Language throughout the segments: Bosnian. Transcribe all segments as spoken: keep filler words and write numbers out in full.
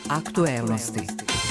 Aktuelnosti.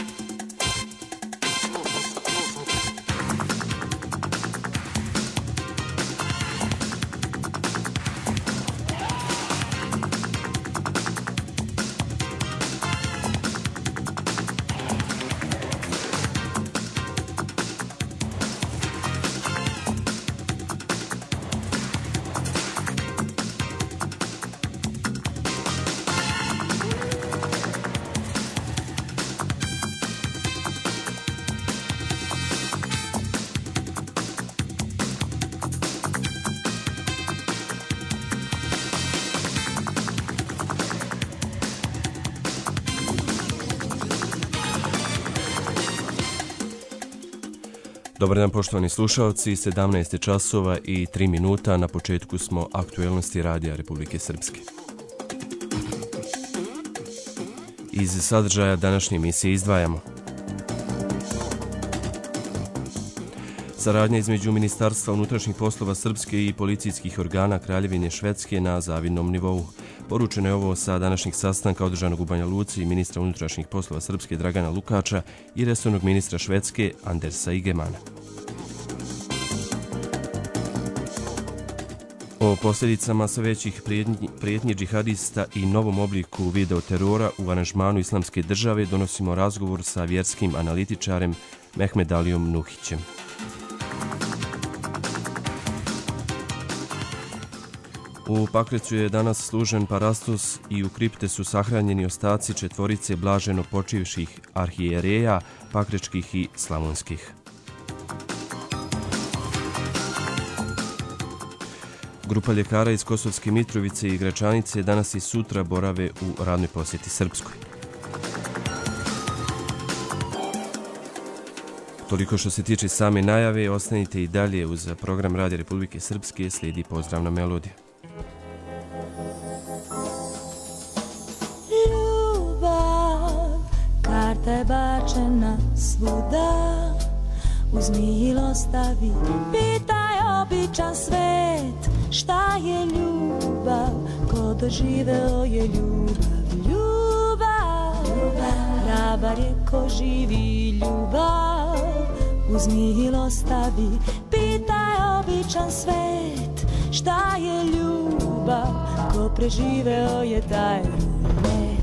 Dobar dan poštovani slušalci, sedamnaest je časova i tri minuta, na početku smo aktuelnosti Radija Republike Srpske. Iz sadržaja današnje emisije izdvajamo: saradnja između Ministarstva unutrašnjih poslova Srpske i policijskih organa Kraljevine Švedske na zavidnom nivou. Poručeno je ovo sa današnjeg sastanka održanog u Banja Luci ministra unutrašnjih poslova Srpske Dragana Lukača i resornog ministra Švedske Andersa Ygemana. O posljedicama sve većih prijetnji, prijetnji džihadista i novom obliku video terora u aranžmanu Islamske države donosimo razgovor sa vjerskim analitičarem Mehmedalijom Nuhićem. U Pakracu je danas služen parastos i u kripte su sahranjeni ostaci četvorice blaženo počivših arhijereja, pakračkih i slavonskih. Grupa ljekara iz Kosovske Mitrovice i Gračanice danas i sutra borave u radnoj posjeti Srpskoj. Toliko što se tiče same najave, ostanite i dalje uz program Radija Republike Srpske, slijedi pozdravna melodija. Karta je bačena svuda, uzmi ili ostavi, pitaj običan svet, šta je ljubav, ko doživeo je ljubav, ljubav, hrabar je ko živi ljubav, uzmi ili ostavi, pitaj običan svet, šta je ljubav, ko preživeo je taj rulet.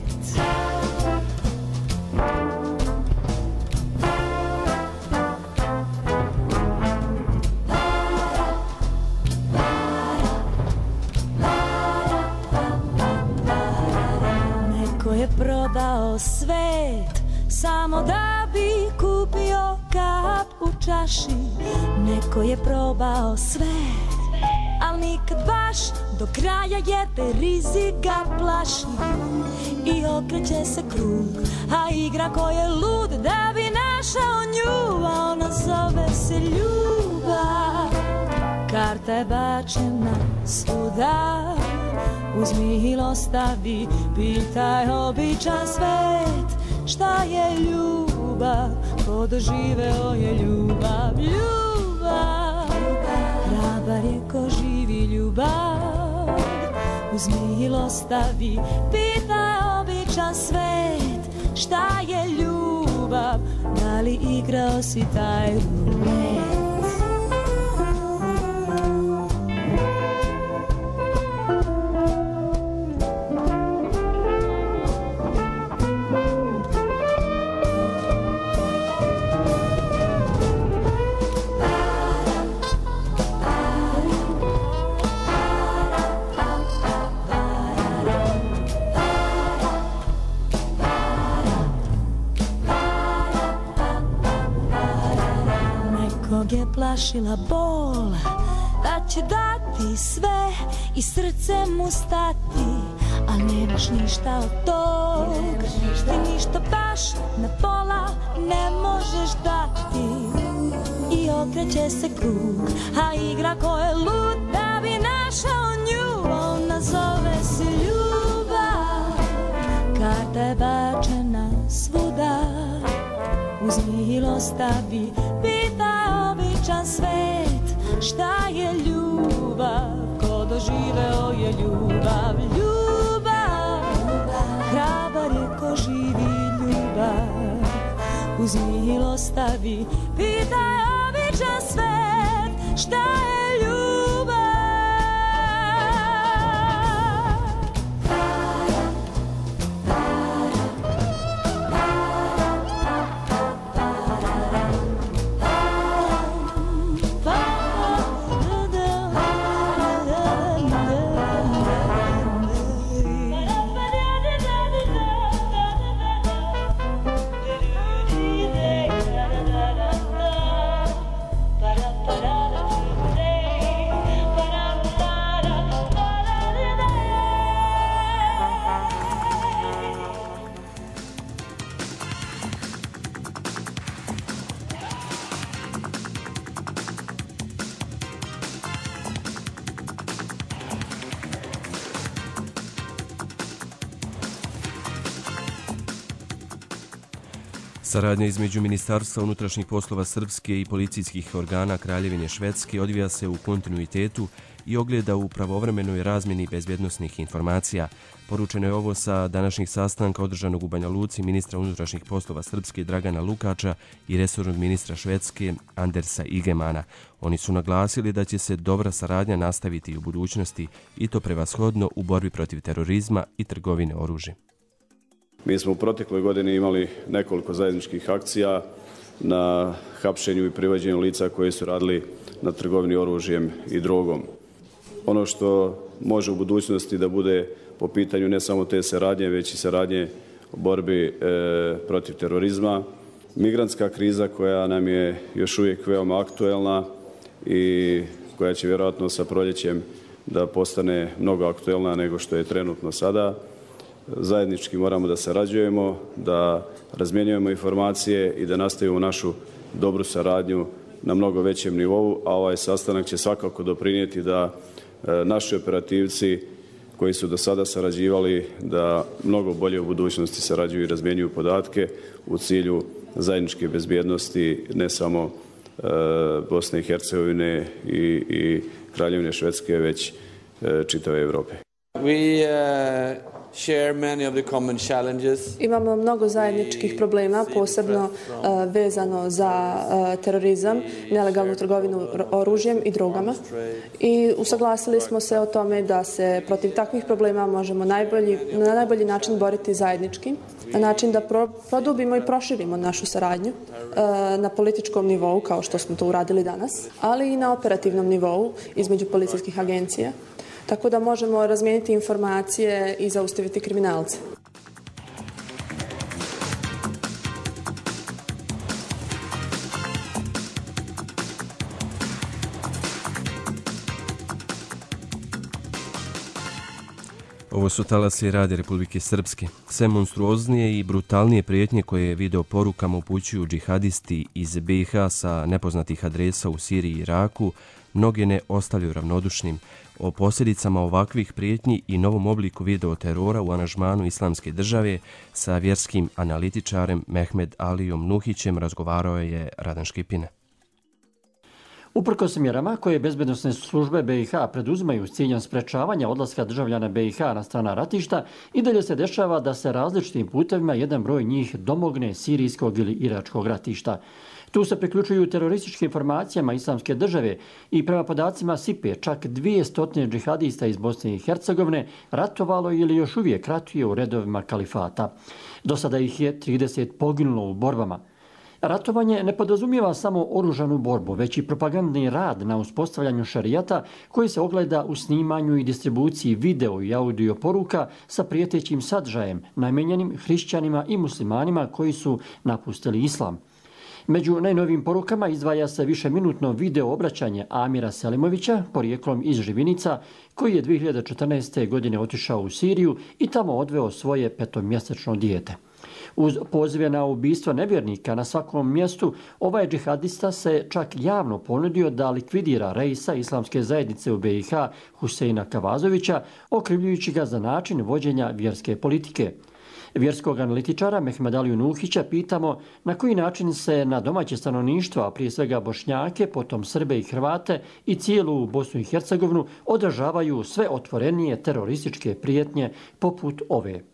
Prodao svet samo da bi kupio kap u čaši. Neko je probao sve, al nikad baš do kraja, jer te rizik ga plaši. I okreće se krug, a igra ko je lud da bi našao nju, a ona zove se ljubav. Karta je bačena svuda, uzmi ili ostavi, pitaj običan svet, šta je ljubav, ko doživeo je ljubav, ljubav, hrabar je ko živi ljubav, uzmi ili ostavi, pitaj običan svet, šta je ljubav, da li igrao si taj rulet. Je plašila bol, da će dati sve i srce mu stati, a nemaš ništa od tog, ti ništa baš na pola ne možeš dati. I okreće se krug, a igra ko je lud da bi našao nju, ona zove se ljubav. Karta je bačena svuda, uzmi ili ostavi, pitaj običan svet, šta je ljubav, ko doživeo je ljubav, ljubav, hrabar je ko živi ljubav. uz milost ostavi. Pitaj običan svet šta je ljubav. Saradnja između Ministarstva unutrašnjih poslova Srpske i policijskih organa Kraljevine Švedske odvija se u kontinuitetu i ogleda u pravovremenoj razmjeni bezbjednosnih informacija. Poručeno je ovo sa današnjih sastanka održanog u Banja Luci ministra unutrašnjih poslova Srpske Dragana Lukača i resornog ministra Švedske Andersa Ygemana. Oni su naglasili da će se dobra saradnja nastaviti i u budućnosti i to prevashodno u borbi protiv terorizma i trgovine oružjem. Mi smo u protekloj godini imali nekoliko zajedničkih akcija na hapšenju i privođenju lica koji su radili na trgovini oružjem i drogom. Ono što može u budućnosti da bude po pitanju ne samo te saradnje, već i saradnje u borbi e, protiv terorizma, migrantska kriza koja nam je još uvijek veoma aktuelna i koja će vjerojatno sa proljećem da postane mnogo aktuelna nego što je trenutno sada. Zajednički moramo da sarađujemo, da razmjenjujemo informacije i da nastavimo našu dobru saradnju na mnogo većem nivou, a ovaj sastanak će svakako doprinijeti da naši operativci koji su do sada sarađivali da mnogo bolje u budućnosti sarađuju i razmjenjuju podatke u cilju zajedničke bezbjednosti ne samo Bosne i Hercegovine i, i Kraljevine Švedske, već čitave Evrope. We, uh... share many of the common challenges. Imamo mnogo zajedničkih problema, posebno uh, vezano za uh, terorizam, nelegalnu trgovinu oružjem i drogama. I usaglasili smo se o tome da se protiv takvih problema možemo najbolji, na najbolji način boriti zajednički, na način da pro, produbimo i proširimo našu saradnju uh, na političkom nivou, kao što smo to uradili danas, ali i na operativnom nivou između policijskih agencija, tako da možemo razmijeniti informacije i zaustaviti kriminalce. Ovo su talasi Radija Republike Srpske. Sve monstruoznije i brutalnije prijetnje koje video porukama upućuju džihadisti iz B i H sa nepoznatih adresa u Siriji i Iraku mnoge ne ostavljaju ravnodušnim. O posljedicama ovakvih prijetnji i novom obliku video terora u aranžmanu Islamske države sa vjerskim analitičarem Mehmed Alijom Nuhićem razgovarao je Radan Škipina. Uprkos mjerama koje bezbednosne službe B i H preduzimaju s ciljem sprečavanja odlaska državljana B i H na strana ratišta, i dalje se dešava da se različitim putevima jedan broj njih domogne sirijskog ili iračkog ratišta. Tu se priključuju terorističkim informacijama Islamske države i prema podacima S I P E čak dvjesto džihadista iz Bosne i Hercegovine ratovalo ili još uvijek ratuje u redovima kalifata. Do sada ih je trideset poginulo u borbama. Ratovanje ne podrazumijeva samo oružanu borbu, već i propagandni rad na uspostavljanju šarijata koji se ogleda u snimanju i distribuciji video i audio poruka sa prijetećim sadržajem namijenjenim hrišćanima i muslimanima koji su napustili islam. Među najnovijim porukama izdvaja se višeminutno video obraćanje Amira Selimovića, porijeklom iz Živinica, koji je dvije hiljade četrnaeste. godine otišao u Siriju i tamo odveo svoje petomjesečno dijete. Uz pozive na ubistvo nevjernika na svakom mjestu, ovaj džihadista se čak javno ponudio da likvidira reisa Islamske zajednice u B i H Huseina Kavazovića, okrivljujući ga za način vođenja vjerske politike. Vjerskog analitičara Mehmed Aliju Nuhića pitamo na koji način se na domaće stanovništvo, a prije svega Bošnjake, potom Srbe i Hrvate i cijelu Bosnu i Hercegovinu odražavaju sve otvorenije terorističke prijetnje poput ove.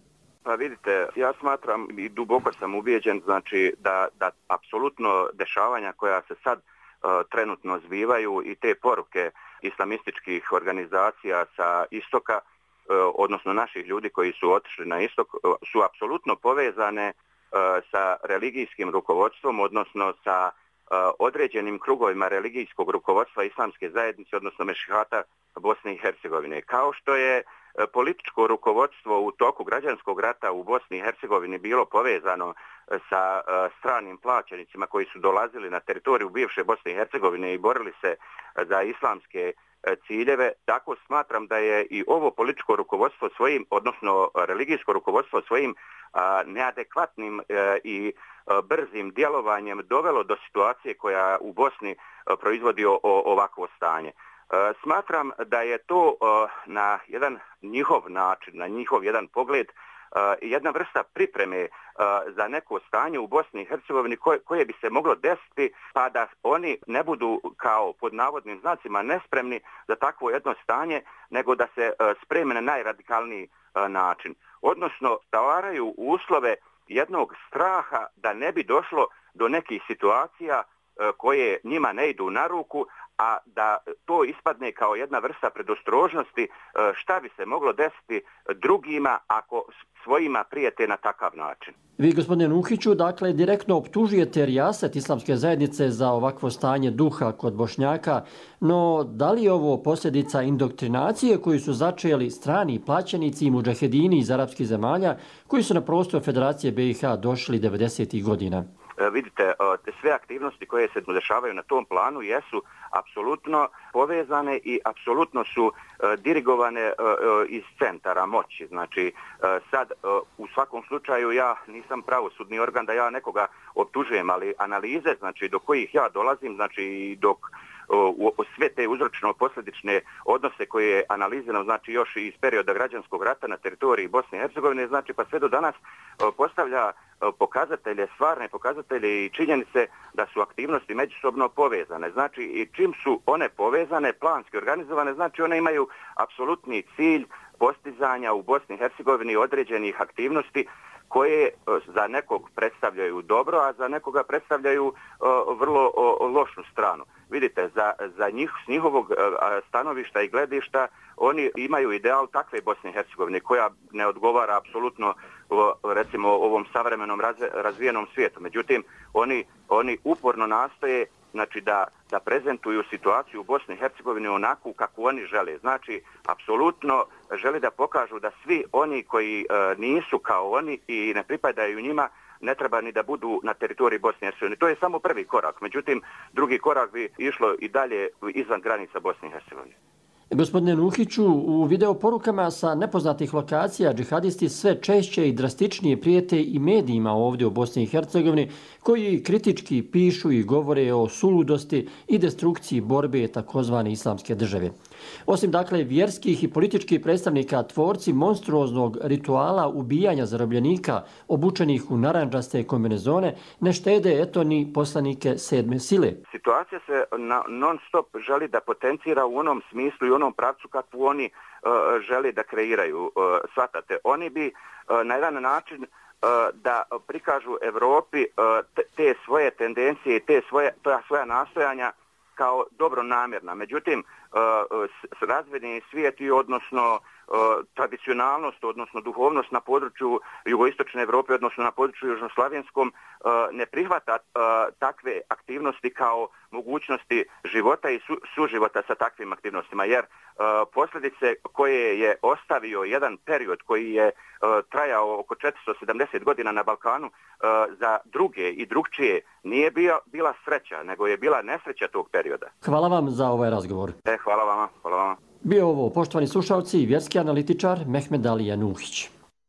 Pa vidite, ja smatram i duboko sam ubijeđen znači da, da apsolutno dešavanja koja se sad uh, trenutno zbivaju i te poruke islamističkih organizacija sa istoka, uh, odnosno naših ljudi koji su otišli na istok, uh, su apsolutno povezane uh, sa religijskim rukovodstvom, odnosno sa uh, određenim krugovima religijskog rukovodstva islamske zajednice, odnosno mešihata Bosne i Hercegovine. Kao što je političko rukovodstvo u toku građanskog rata u Bosni i Hercegovini bilo povezano sa stranim plaćenicima koji su dolazili na teritoriju bivše Bosne i Hercegovine i borili se za islamske ciljeve, tako smatram da je i ovo političko rukovodstvo svojim, odnosno religijsko rukovodstvo svojim neadekvatnim i brzim djelovanjem dovelo do situacije koja u Bosni proizvodi ovakvo stanje. Smatram da je to na jedan njihov način, na njihov jedan pogled, jedna vrsta pripreme za neko stanje u Bosni i Hercegovini koje, koje bi se moglo desiti, pa da oni ne budu kao pod navodnim znacima nespremni za takvo jedno stanje, nego da se spreme na najradikalniji način. Odnosno, stvaraju uslove jednog straha da ne bi došlo do nekih situacija koje njima ne idu na ruku, a da to ispadne kao jedna vrsta predostrožnosti šta bi se moglo desiti drugima ako svojima prijete na takav način. Vi, gospodine Nuhiću, dakle, direktno optužujete rijaset islamske zajednice za ovakvo stanje duha kod Bošnjaka, no da li je ovo posljedica indoktrinacije koju su začeli strani plaćenici i mudžahedini iz arapskih zemalja koji su na prostor Federacije B i H došli devedesetih godina? Vidite, te sve aktivnosti koje se dešavaju na tom planu jesu apsolutno povezane i apsolutno su dirigovane iz centara moći. Znači, sad u svakom slučaju ja nisam pravosudni organ da ja nekoga optužujem, ali analize, znači do kojih ja dolazim, znači dok u sve te uzročno-posljedične odnose koje je analizirano, znači još iz perioda građanskog rata na teritoriji Bosne i Hercegovine, znači pa sve do danas postavlja pokazatelje, stvarne pokazatelje i činjenice da su aktivnosti međusobno povezane. Znači i čim su one povezane, planski organizovane, znači one imaju apsolutni cilj postizanja u Bosni i Hercegovini određenih aktivnosti koje za nekog predstavljaju dobro, a za nekoga predstavljaju vrlo lošnu stranu. Vidite, za, za njih, s njihovog stanovišta i gledišta oni imaju ideal takve Bosne i Hercegovine koja ne odgovara apsolutno recimo ovom savremenom razvijenom svijetu. Međutim, oni, oni uporno nastoje znači da, da prezentuju situaciju u Bosni i Hercegovini onakvu kako oni žele. Znači, apsolutno žele da pokažu da svi oni koji e, nisu kao oni i ne pripadaju njima, ne treba ni da budu na teritoriji Bosne i Hercegovine. To je samo prvi korak. Međutim, drugi korak bi išlo i dalje izvan granica Bosne i Hercegovine. Gospodine Nuhiću, u videoporukama sa nepoznatih lokacija džihadisti sve češće i drastičnije prijete i medijima ovdje u Bosni i Hercegovini koji kritički pišu i govore o suludosti i destrukciji borbe takozvane islamske države. Osim dakle vjerskih i političkih predstavnika, tvorci monstruoznog rituala ubijanja zarobljenika obučenih u narandžaste kombinezone ne štede eto ni poslanike sedme sile. Situacija se na non stop želi da potencira u onom smislu i onom pravcu kakvu oni uh, žele da kreiraju. Uh, svatate, oni bi uh, na jedan način uh, da prikažu Evropi uh, te, te svoje tendencije i te svoje, svoja nastojanja kao dobronamjerna. Međutim, uh, razvedeni svijet i odnosno uh, tradicionalnost, odnosno duhovnost na području jugoistočne Evrope, odnosno na području južnoslavenskom, uh, ne prihvata uh, takve aktivnosti kao mogućnosti života i su, suživota sa takvim aktivnostima, jer uh, posljedice koje je ostavio jedan period koji je uh, trajao oko četiristo sedamdeset godina na Balkanu uh, za druge i drugčije nije bio, bila sreća, nego je bila nesreća tog perioda. Hvala vam za ovaj razgovor. E, hvala vama, hvala vama. Bio ovo, poštovani slušalci, vjerski analitičar Mehmed Alija Nuhić.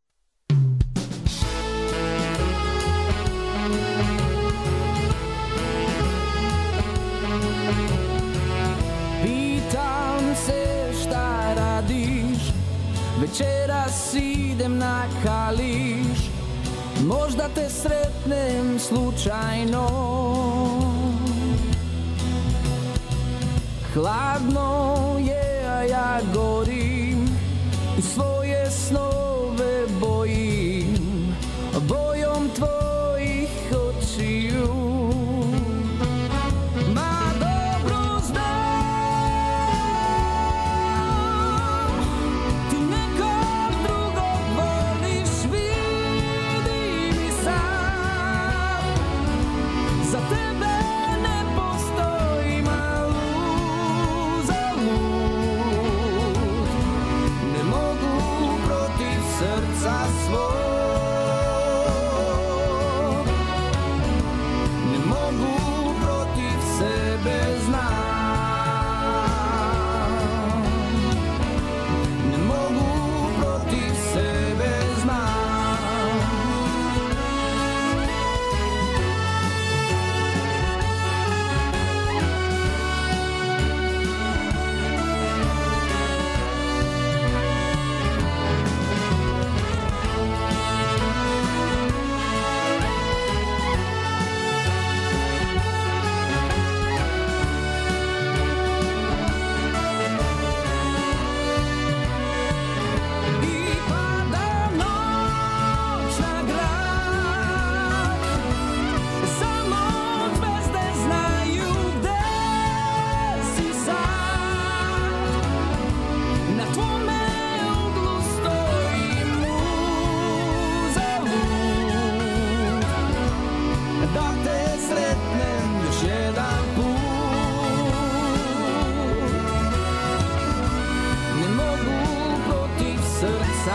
Pitam se šta radiš, večeras idem na Kališ, možda te sretnem slučajno. Hladno je, a ja gorim i svoje snove bojim.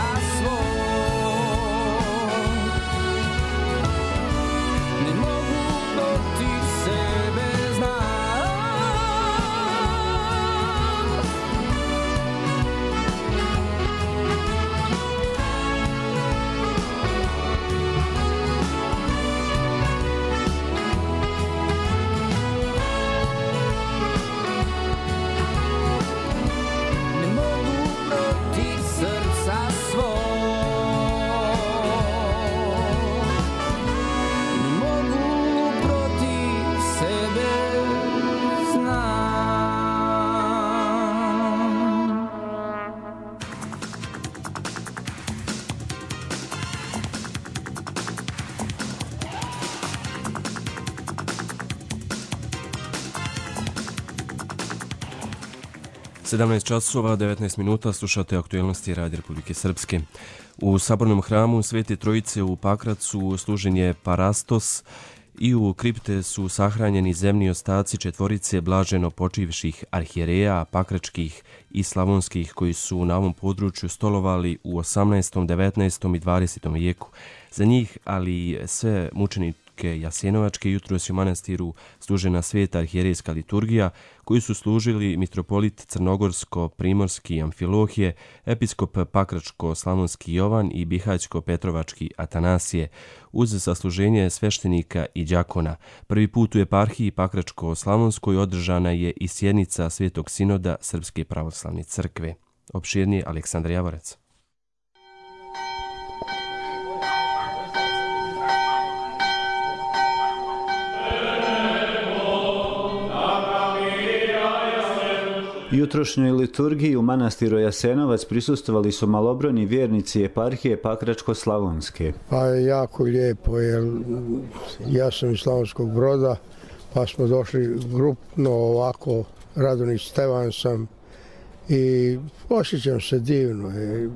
sedamnaest časova, devetnaest minuta, slušate aktualnosti Radija Republike Srpske. U sabornom hramu Svete Trojice u Pakracu služen je parastos i u kripte su sahranjeni zemni ostaci četvorice blaženo počivših arhijereja, pakračkih i slavonskih koji su na ovom području stolovali u osamnaestom, devetnaestom i dvadesetom vijeku. Za njih, ali i sve mučenike Jasenovačke, jutros je u manastiru služena sveta arhijerejska liturgija, koju su služili mitropolit Crnogorsko-Primorski Amfilohije, episkop Pakračko-Slavonski Jovan i Bihaćko-Petrovački Atanasije, uz sasluženje sveštenika i đakona. Prvi put u eparhiji Pakračko-Slavonskoj održana je i sjednica Svetog sinoda Srpske pravoslavne crkve. Opširnije Aleksandar Javorac. Jutrošnjoj liturgiji u manastiru Jasenovac prisustvovali su malobrojni vjernici eparhije Pakračko-Slavonske. Pa je jako lijepo, jer ja sam iz Slavonskog Broda, pa smo došli grupno ovako, Radonić Stevan sam i osjećam se divno.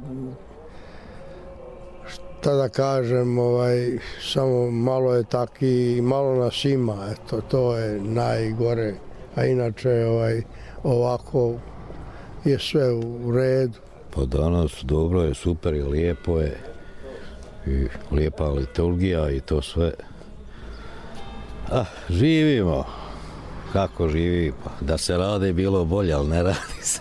Šta da kažem, ovaj, samo malo je taki, malo nas ima, eto, to je najgore, a inače ovaj, ovako je sve u redu. Pa danas dobro je, super je, lijepo je i lijepa liturgija i to sve. Ah, živimo. Kako živi? Pa da se radi bilo bolje, ali ne radi se.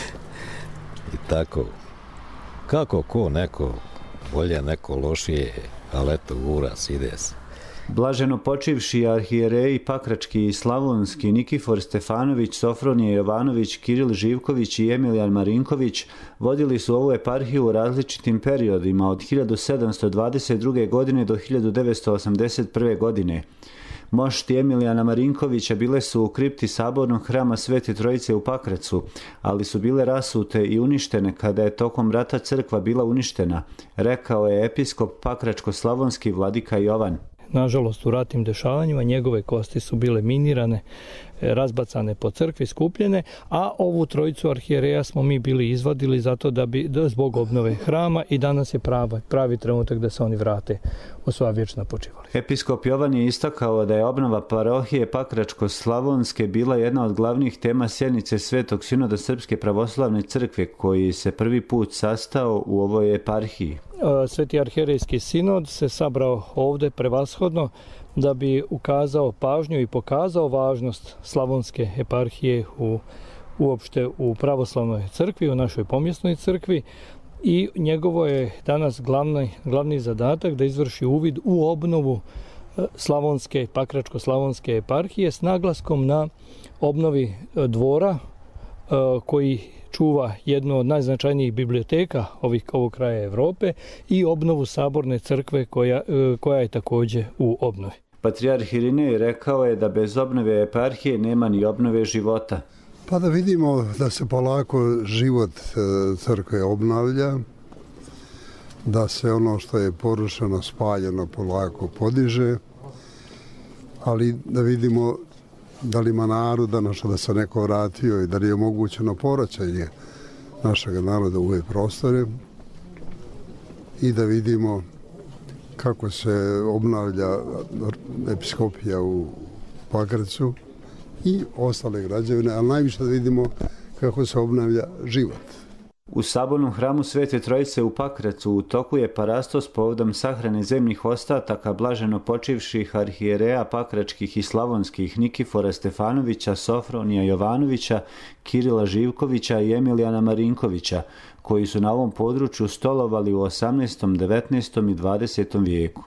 I tako. Kako ko, neko bolje, neko lošije, ali eto, gura se, ide se. Blaženo počivši arhijereji Pakrački i Slavonski Nikifor Stefanović, Sofronije Jovanović, Kiril Živković i Emilijan Marinković vodili su ovu eparhiju u različitim periodima od hiljadu sedamsto dvadeset druge. godine do hiljadu devetsto osamdeset prve. godine. Mošti Emilijana Marinkovića bile su u kripti sabornog hrama Svete Trojice u Pakracu, ali su bile rasute i uništene kada je tokom rata crkva bila uništena, rekao je episkop Pakračko-Slavonski vladika Jovan. Nažalost, u ratnim dešavanjima njegove kosti su bile minirane, razbacane po crkvi, skupljene, a ovu trojicu arhijereja smo mi bili izvadili zato da bi, da zbog obnove hrama, i danas je pravi, pravi trenutak da se oni vrate u svoja vječna počivališta. Episkop Jovan je istakao da je obnova parohije Pakračko-Slavonske bila jedna od glavnih tema sjednice Svetog sinoda Srpske pravoslavne crkve, koji se prvi put sastao u ovoj eparhiji. Sveti arhijerejski sinod se sabrao ovdje prevashodno da bi ukazao pažnju i pokazao važnost slavonske eparhije u, uopšte u pravoslavnoj crkvi, u našoj pomjesnoj crkvi, i njegovo je danas glavni, glavni zadatak da izvrši uvid u obnovu slavonske, Pakračko-Slavonske eparhije s naglaskom na obnovi dvora koji čuva jednu od najznačajnijih biblioteka ovih, ovog kraja Evrope, i obnovu saborne crkve koja, koja je također u obnovi. Patrijarh Irinej rekao je da bez obnove eparhije nema ni obnove života. Pa da vidimo da se polako život crkve obnavlja, da se ono što je porušeno, spaljeno, polako podiže, ali da vidimo da li ima naroda našo da se neko vratio i da li je omogućeno povraćanje našeg naroda u ove prostore, i da vidimo kako se obnavlja episkopija u Pakracu i ostale građevine, ali najviše da vidimo kako se obnavlja život. U sabornom hramu Svete Trojice u Pakracu u toku je parastos povodom sahrane zemljih ostataka blaženo počivših arhijereja pakračkih i slavonskih Nikifora Stefanovića, Sofronija Jovanovića, Kirila Živkovića i Emilijana Marinkovića, koji su na ovom području stolovali u osamnaestom, devetnaestom i dvadesetom vijeku.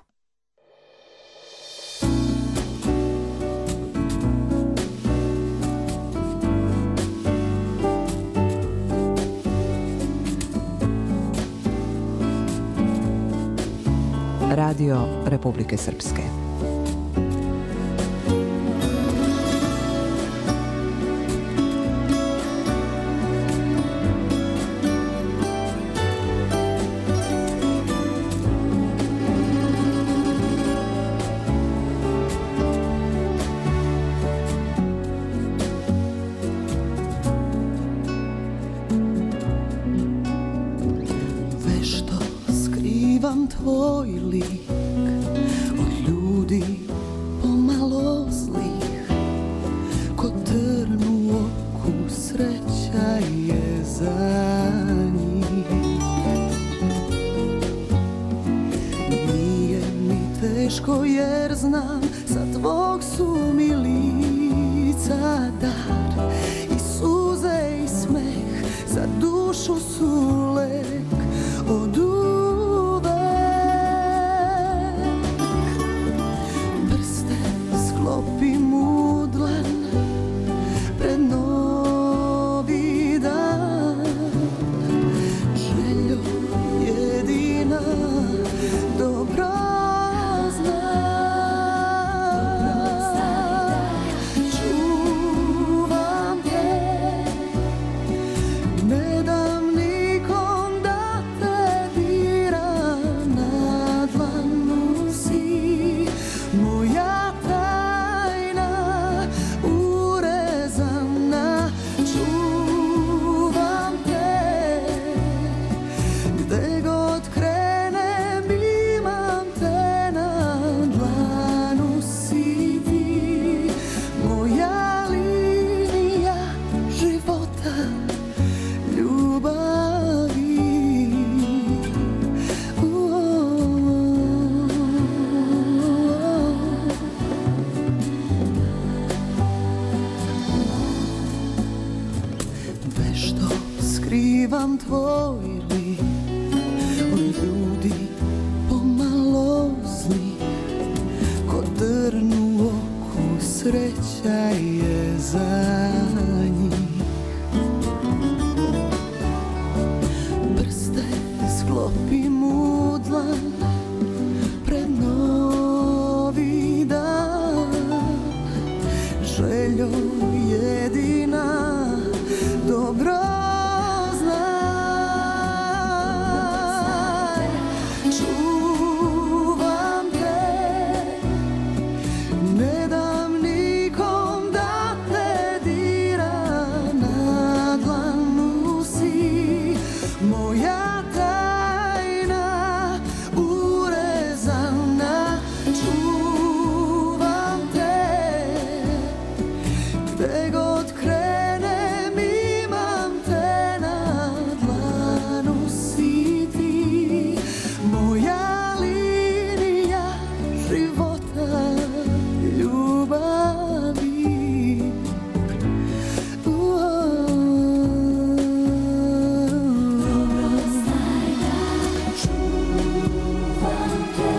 Radio Republike Srpske. Vešto skrivam tvoj lik od ljudi pomalo zlih, ko trn u oku sreća je za njih. Nije mi teško jer znam sa tvog su mi lica dar, i suze i smeh za dušu su lek od uvek. Prste sklopim u dlan pred novi dan, željo jedina dobro znam. Čuvam te, ne dam nikom da te dira, na dlanu si moja tajna urezana. Čuvam te, gde god krenem imam te, na dlanu si ti moja linija života, ljubavi. Vešto skrivam tvoj lik od ljudi pomalo zlih, ko trn u oku sreća je za njih. Prste sklopim u dlan pred novi dan, željo jedina dobro znaj. Čuvam te, ne dam nikom da te dira, na dlanu si moja tajna urezana. Čuvam te, gde god krenem imam te, na dlanu si ti moja linija života, ljubavi. Dobro znaj da čuvam te,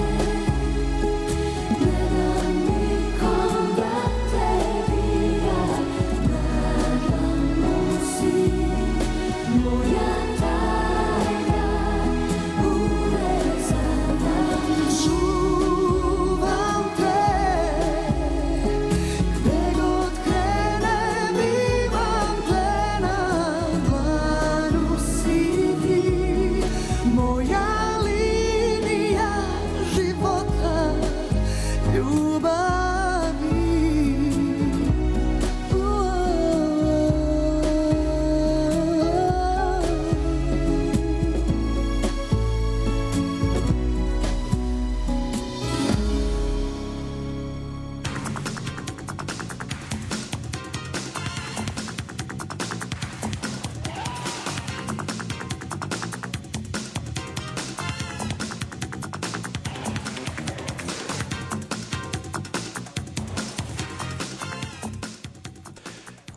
ne dam nikom da te dira, na dlanu si moja tajna urezana. Čuvam te, gde god krenem imam te, na dlanu si ti moja linija života, ljubavi.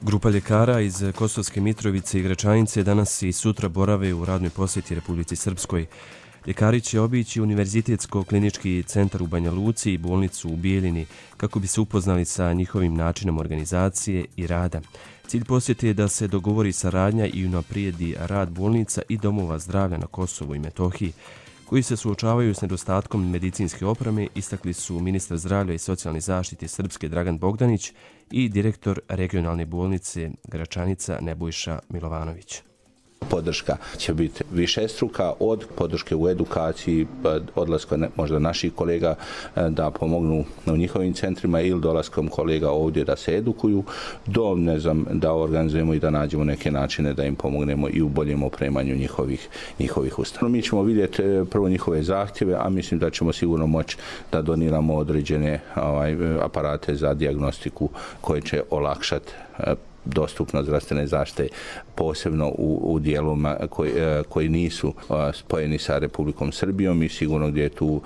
Grupa ljekara iz Kosovske Mitrovice i Gračanice danas i sutra borave u radnoj posjeti Republici Srpskoj. Ljekari će obići Univerzitetsko-klinički centar u Banja Luci i bolnicu u Bijeljini kako bi se upoznali sa njihovim načinom organizacije i rada. Cilj posjete je da se dogovori saradnja i unaprijedi rad bolnica i domova zdravlja na Kosovu i Metohiji, koji se suočavaju s nedostatkom medicinske opreme, istakli su ministar zdravlja i socijalne zaštite Srpske Dragan Bogdanić i direktor regionalne bolnice Gračanica Nebojša Milovanović. Podrška će biti višestruka, od podrške u edukaciji, odlaska možda naših kolega da pomognu u njihovim centrima ili dolaskom kolega ovdje da se edukuju, do ne znam, da organizujemo i da nađemo neke načine da im pomognemo i u boljem opremanju njihovih, njihovih ustanova. Mi ćemo vidjeti prvo njihove zahtjeve, a mislim da ćemo sigurno moći da doniramo određene ovaj, aparate za dijagnostiku koje će olakšati dostupnost zdravstvene zaštite, posebno u, u dijelovima koji, koji nisu spojeni sa Republikom Srbijom i sigurno gdje je tu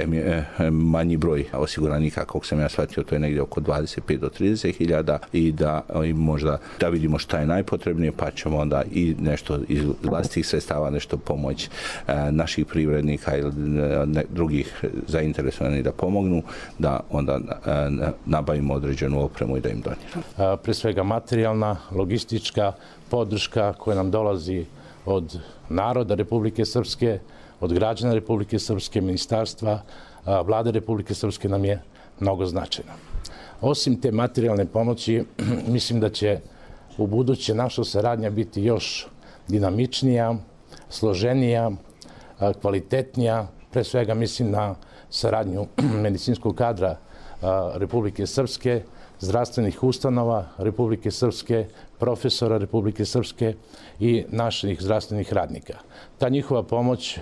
manji broj osiguranika, kako sam ja shvatio, to je negdje oko dvadeset pet do trideset hiljada i da i možda da vidimo šta je najpotrebnije, pa ćemo onda i nešto iz vlastitih sredstava nešto pomoći naših privrednika ili drugih zainteresovanih da pomognu, da onda nabavimo određenu opremu i da im doniramo. Pre svega materijalna, logistička podrška koja nam dolazi od naroda Republike Srpske, od građana Republike Srpske, ministarstva, vlade Republike Srpske nam je mnogo značajna. Osim te materijalne pomoći, mislim da će u buduće naša saradnja biti još dinamičnija, složenija, kvalitetnija. Pre svega mislim na saradnju medicinskog kadra Republike Srpske, zdravstvenih ustanova Republike Srpske, profesora Republike Srpske i naših zdravstvenih radnika. Ta njihova pomoć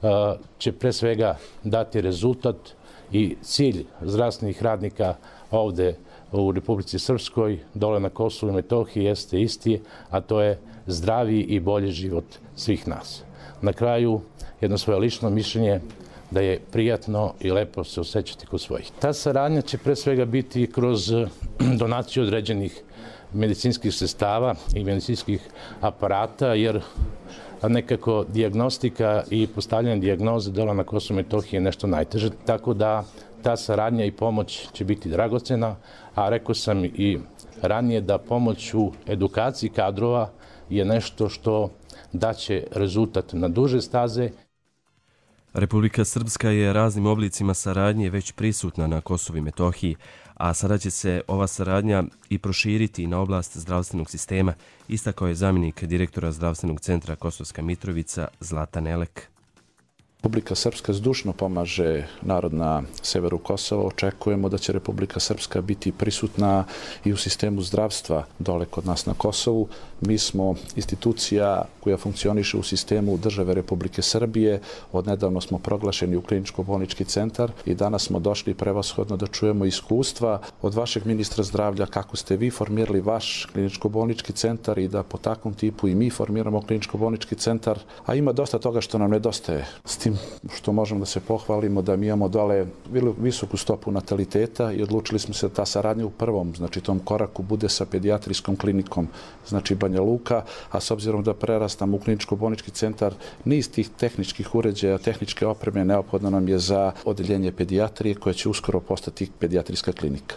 će pre svega dati rezultat i cilj zdravstvenih radnika ovde u Republici Srpskoj, dole na Kosovu i Metohiji jeste isti, a to je zdravi i bolji život svih nas. Na kraju, jedno svoje lično mišljenje da je prijatno i lepo se osjećati kod svojih. Ta saradnja će pre svega biti kroz donaciju određenih medicinskih sredstava i medicinskih aparata, jer nekako dijagnostika i postavljanje dijagnoze dole na Kosovu i Metohiji je nešto najteže, tako da ta saradnja i pomoć će biti dragocena, a rekao sam i ranije da pomoć u edukaciji kadrova je nešto što daće rezultat na duže staze. Republika Srpska je raznim oblicima saradnje već prisutna na Kosovu i Metohiji, a sada će se ova saradnja i proširiti na oblast zdravstvenog sistema, istakao je zamjenik direktora Zdravstvenog centra Kosovska Mitrovica Zlatan Elek. Republika Srpska zdušno pomaže narod na severu Kosova. Očekujemo da će Republika Srpska biti prisutna i u sistemu zdravstva dole kod nas na Kosovu. Mi smo institucija koja funkcioniše u sistemu države Republike Srbije. Odnedavno smo proglašeni u kliničko-bolnički centar i danas smo došli prevashodno da čujemo iskustva od vašeg ministra zdravlja kako ste vi formirali vaš kliničko-bolnički centar i da po takvom tipu i mi formiramo kliničko-bolnički centar. A ima dosta toga što nam nedostaje. S tim što možemo da se pohvalimo da mi imamo dole visoku stopu nataliteta i odlučili smo se da ta saradnja u prvom, znači tom koraku, bude sa pedijatrijskom klinikom, znači Banja Luka, a s obzirom da prerastamo u kliničko-bolnički centar, niz tih tehničkih uređaja, tehničke opreme neophodno nam je za odeljenje pedijatrije koje će uskoro postati pedijatrijska klinika.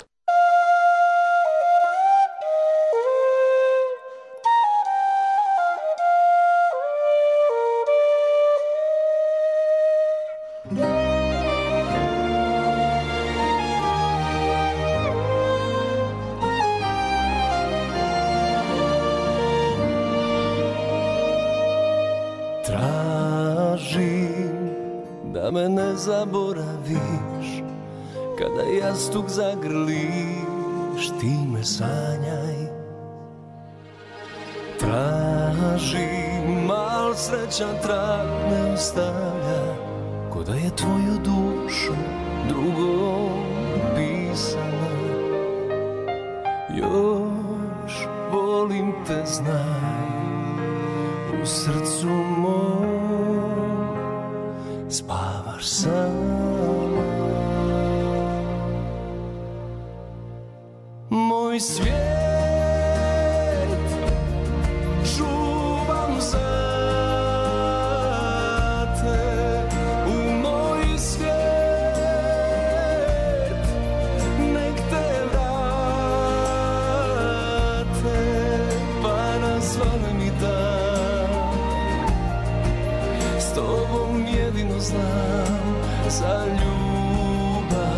Me ne zaboraviš, kada jastuk zagrliš, ti me sanjaj. Tražim, mal srećan trag ne ostavlja, ko da je tvoju dušu drugom pisala. Još volim te, znaj, u srcu moj spavaš sama. Moj svijet znam za ljubav.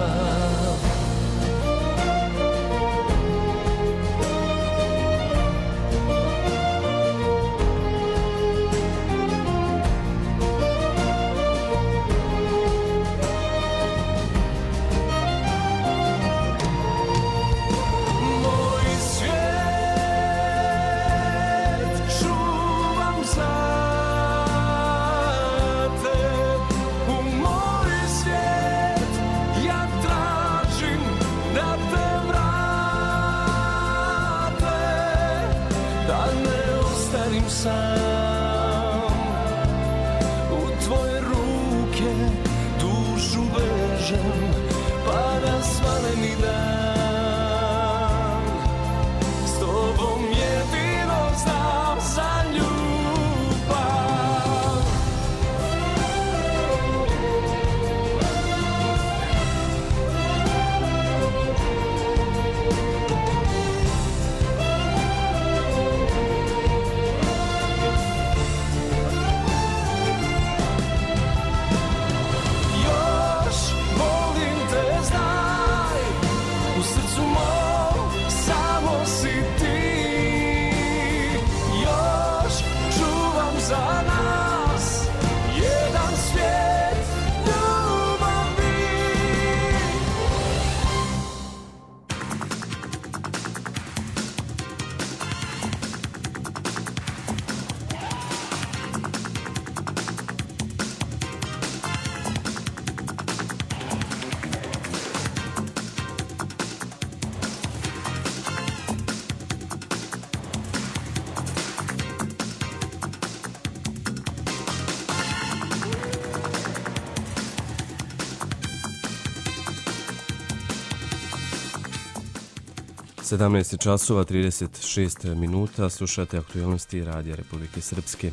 sedamnaest časova trideset šest minuta, slušate aktualnosti Radija Republike Srpske.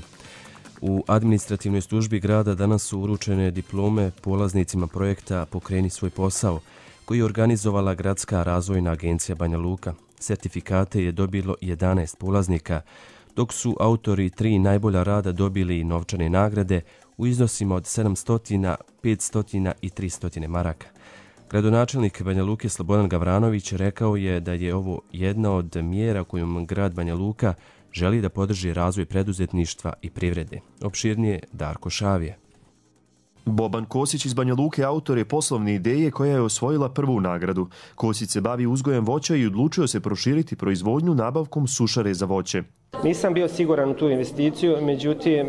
U administrativnoj službi grada danas su uručene diplome polaznicima projekta Pokreni svoj posao, koji je organizovala Gradska razvojna agencija Banja Luka. Sertifikate je dobilo jedanaest polaznika, dok su autori tri najbolja rada dobili novčane nagrade u iznosima od sedamsto, petsto i tristo maraka. Gradonačelnik Banja Luke Slobodan Gavranović rekao je da je ovo jedna od mjera kojom grad Banja Luka želi da podrži razvoj preduzetništva i privrede. Opširnije Darko Šavije. Boban Kosić iz Banja Luke autor je poslovne ideje koja je osvojila prvu nagradu. Kosić se bavi uzgojem voća i odlučio se proširiti proizvodnju nabavkom sušare za voće. Nisam bio siguran u tu investiciju, međutim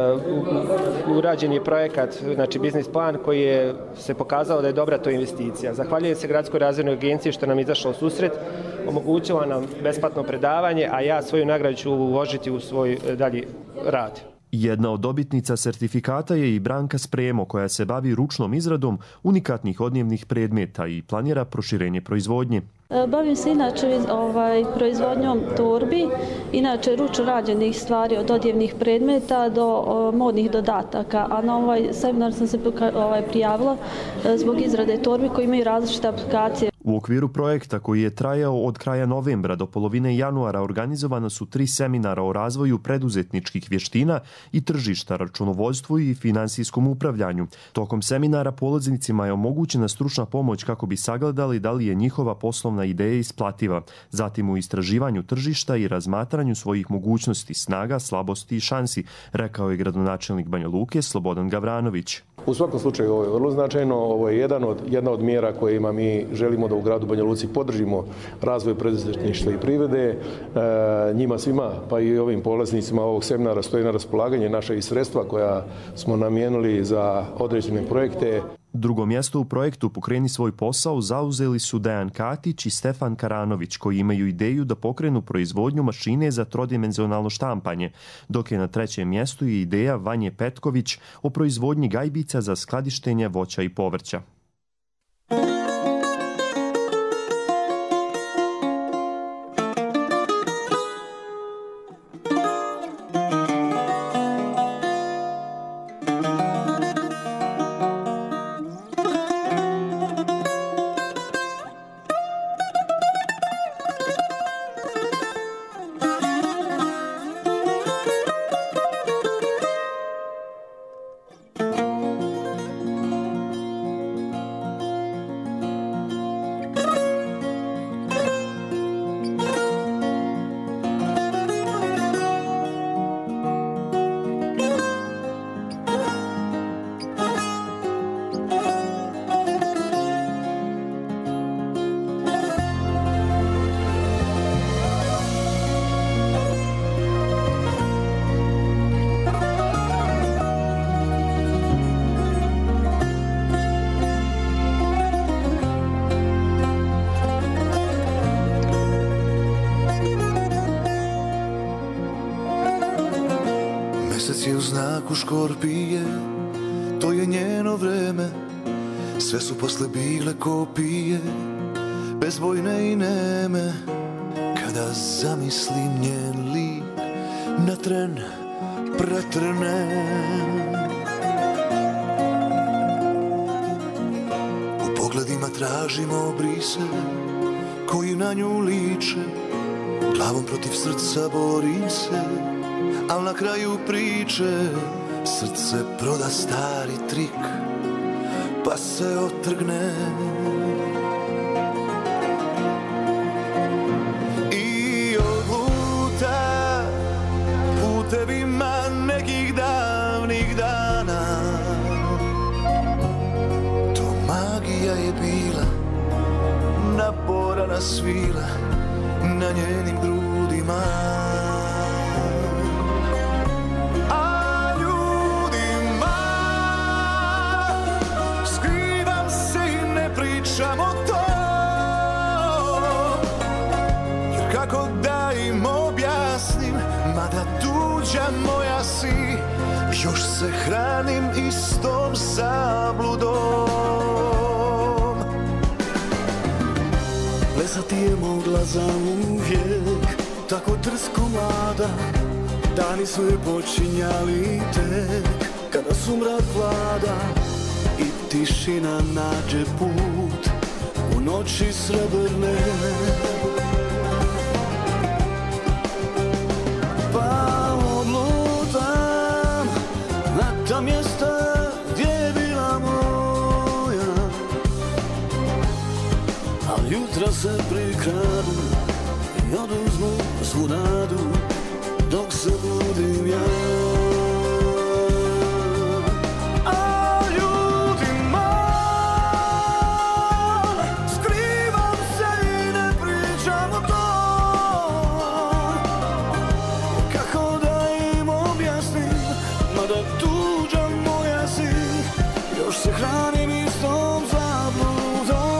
urađen je projekat, znači biznis plan koji je se pokazao da je dobra to investicija. Zahvaljujem se Gradskoj razvojnoj agenciji što nam izašlo u susret, omogućila nam besplatno predavanje, a ja svoju nagradu ću uložiti u svoj dalji rad. Jedna od dobitnica sertifikata je i Branka Spremo, koja se bavi ručnom izradom unikatnih odjevnih predmeta i planira proširenje proizvodnje. Bavim se inače ovaj, proizvodnjom torbi, inače ručno rađenih stvari od odjevnih predmeta do o, modnih dodataka, a na ovaj seminar sam se ovaj, prijavila zbog izrade torbi koji imaju različite aplikacije. U okviru projekta koji je trajao od kraja novembra do polovine januara organizovana su tri seminara o razvoju preduzetničkih vještina i tržišta, računovodstvu i finansijskom upravljanju. Tokom seminara polaznicima je omogućena stručna pomoć kako bi sagledali da li je njihova poslovna ideja isplativa, zatim u istraživanju tržišta i razmatranju svojih mogućnosti, snaga, slabosti i šansi, rekao je gradonačelnik Banja Luke Slobodan Gavranović. U svakom slučaju ovo je vrlo značajno, ovo je jedan od, jedna od mjera kojima mi želimo da u gradu Banja Luci podržimo razvoj preduzetništva i privrede. E, njima svima, pa i ovim polaznicima ovog seminara stoji na raspolaganje naša i sredstva koja smo namijenili za određene projekte. Drugo mjesto u projektu Pokreni svoj posao zauzeli su Dejan Katić i Stefan Karanović, koji imaju ideju da pokrenu proizvodnju mašine za trodimenzionalno štampanje, dok je na trećem mjestu i ideja Vanje Petković o proizvodnji gajbica za skladištenje voća i povrća. znaku škorpije, to je njeno vreme. Sve su posle bile kopije, bezbojne i neme. Kada zamislim njen lik, na tren pretrnem. U pogledima tražimo obrise koji na nju liče. Glavom protiv srca borim se, al na kraju priče srce proda stari trik, pa se otrgne. I odluta putevima nekih davnih dana. To magija je bila, naporana svila na njenim grudima. A ljudima skrivam se i ne pričam o to, jer kako da im objasnim, mada tuđa moja si, još se hranim istom zabludom. Plesati je mogla za uvijek, tako drsko mlada. Dani su je počinjali tek, kada su mrak vlada i tišina nađe put u noći srebrne. Pa odlutam na ta mjesta gdje je bila moja, al jutra se prikradu i oduzmu svu nadu dok se budim ja. A ljudima skrivam se i ne pričam o to, kako da im objasnim, mada tuđa moja si, još se hranim istom zabludom.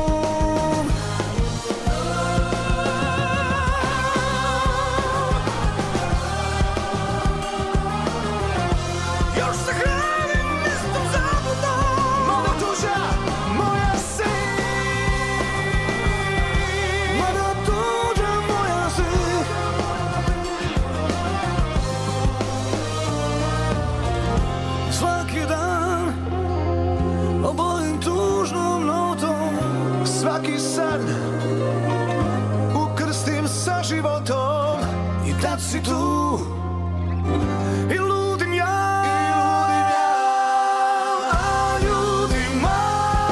Svaki san ukrstim sa životom i tad si tu i ludim ja, a ljudima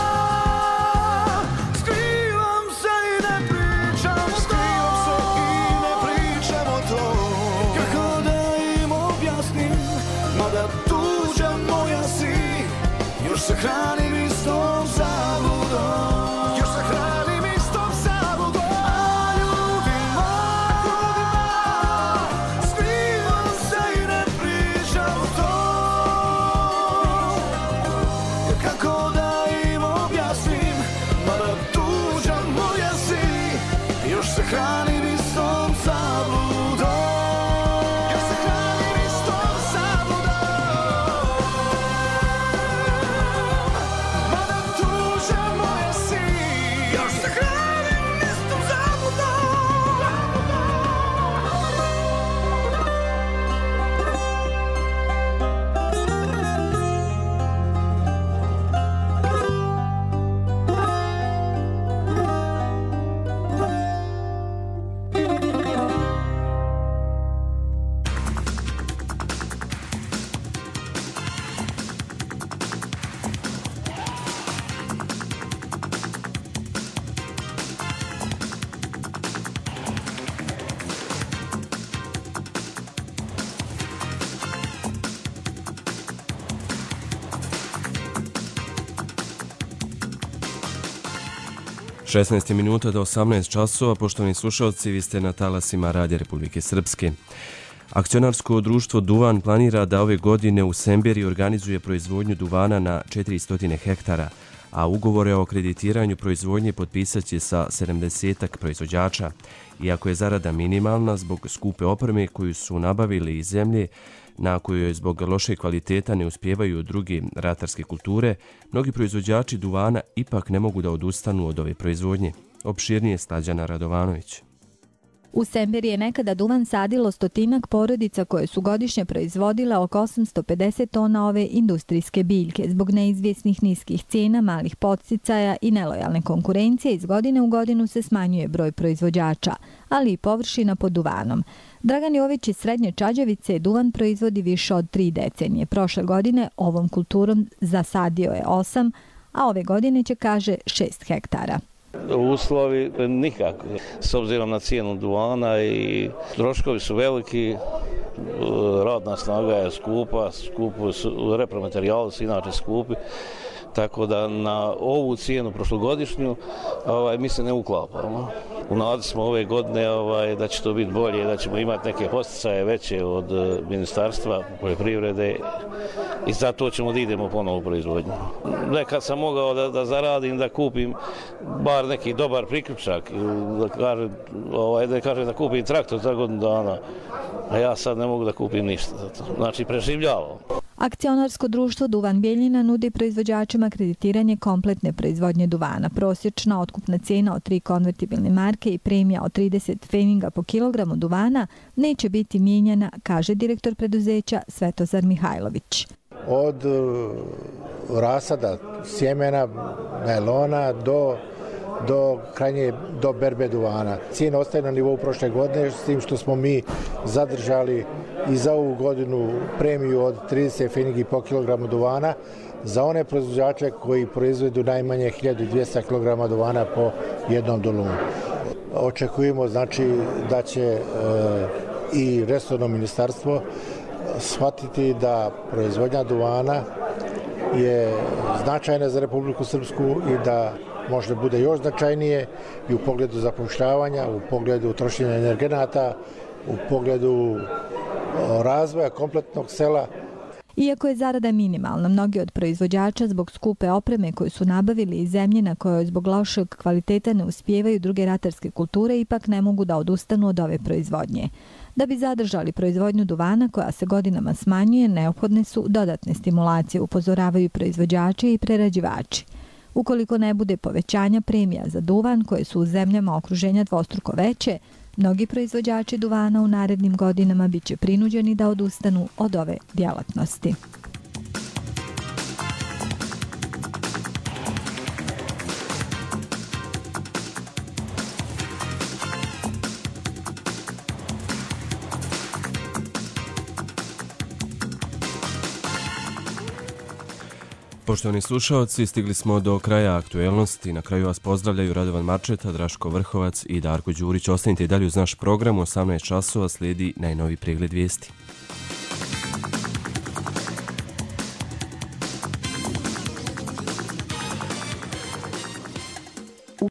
skrivam se i ne pričam, skrivam se i ne pričam o to, kako da im objasnim, mada tuđa moja si, još se hranim istom zabludom. šesnaest minuta do osamnaest časova, poštovani slušalci, vi ste na talasima Radija Republike Srpske. Akcionarsko društvo Duvan planira da ove godine u Semberiji organizuje proizvodnju duvana na četiristo hektara, a ugovore o kreditiranju proizvodnje potpisat će sa sedamdesetak proizvođača. Iako je zarada minimalna zbog skupe opreme koju su nabavili iz zemlje, na kojoj zbog loše kvaliteta ne uspijevaju druge ratarske kulture, mnogi proizvođači duvana ipak ne mogu da odustanu od ove proizvodnje. Opširnije Slađana Radovanović. U Semberi je nekada duvan sadilo stotinak porodica koje su godišnje proizvodile oko osamsto pedeset tona ove industrijske biljke. Zbog neizvjesnih niskih cijena, malih podsticaja i nelojalne konkurencije iz godine u godinu se smanjuje broj proizvođača, ali i površina pod duvanom. Dragan Jović iz Srednje Čađavice duvan proizvodi više od tri decenije. Prošle godine ovom kulturom zasadio je osam, a ove godine će, kaže, šest hektara. Uslovi nikako. S obzirom na cijenu duvana i troškovi su veliki, radna snaga je skupa, skupu su, repromaterijali su inače skupi, tako da na ovu cijenu prošlogodišnju ovaj, mi se ne uklapamo. U nadi smo ove godine ovaj, da će to biti bolje, da ćemo imati neke posticaje veće od Ministarstva poljoprivrede i zato ćemo da idemo ponovo u proizvodnju. Nekad sam mogao da, da zaradim, da kupim bar neki dobar priključak, da kažem, ovaj, da, kažem da kupim traktor za godinu dana, a ja sad ne mogu da kupim ništa. Znači, preživljavamo. Akcionarsko društvo Duvan Bijeljina nudi proizvođačima kreditiranje kompletne proizvodnje duvana. Prosječna otkupna cijena od tri konvertibilne marke i premija od trideset pfeninga po kilogramu duvana neće biti mijenjana, kaže direktor preduzeća Svetozar Mihajlović. Od rasada sjemena, najlona do do krajnje do berbe duvana. Cijena ostaje na nivou prošle godine, s tim što smo mi zadržali i za ovu godinu premiju od trideset pfeningi po kilogramu duvana za one proizvođače koji proizvedu najmanje hiljadu dvjesto kilograma duvana po jednom dolunu. Očekujemo znači da će e, i resorno ministarstvo shvatiti da proizvodnja duvana je značajna za Republiku Srpsku i da možda bude još značajnije i u pogledu zapošljavanja, u pogledu trošenja energenata, u pogledu razvoja kompletnog sela. Iako je zarada minimalna, mnogi od proizvođača zbog skupe opreme koju su nabavili iz zemlje na kojoj zbog lošeg kvaliteta ne uspijevaju druge ratarske kulture, ipak ne mogu da odustanu od ove proizvodnje. Da bi zadržali proizvodnju duvana koja se godinama smanjuje, neophodne su dodatne stimulacije, upozoravaju proizvođači i prerađivači. Ukoliko ne bude povećanja premija za duvan, koje su u zemljama okruženja dvostruko veće, mnogi proizvođači duvana u narednim godinama biće prinuđeni da odustanu od ove djelatnosti. Poštovani slušalci, stigli smo do kraja aktuelnosti. Na kraju vas pozdravljaju Radovan Marčeta, Draško Vrhovac i Darko Đurić. Ostanite i dalje uz naš program. U osamnaest časova slijedi najnoviji pregled vijesti.